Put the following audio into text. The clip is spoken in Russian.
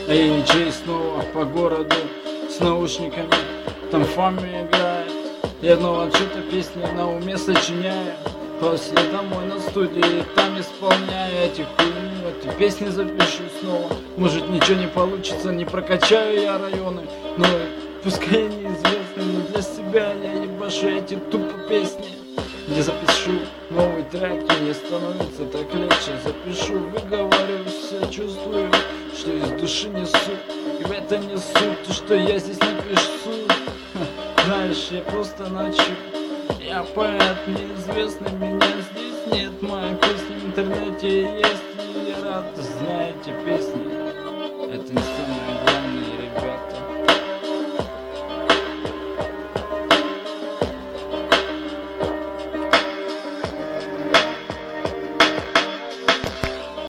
А я не чей снова по городу с наушниками. Там Фами играет, я снова что-то песни на уме сочиняю. После домой на студии, там исполняю эти хуйни, эти песни запишу снова. Может ничего не получится, не прокачаю я районы, но пускай неизвестны, но для себя я ебашу эти тупо песни. Я запишу новый трек, и мне становится так легче. Запишу, выговорю, все чувствую, что из души несу. И в это не суть, то, что я здесь напишу. Знаешь, я просто начал. Я поэт неизвестный, меня здесь нет. Мои песни в интернете есть, и я рад, знаете, песни. Это не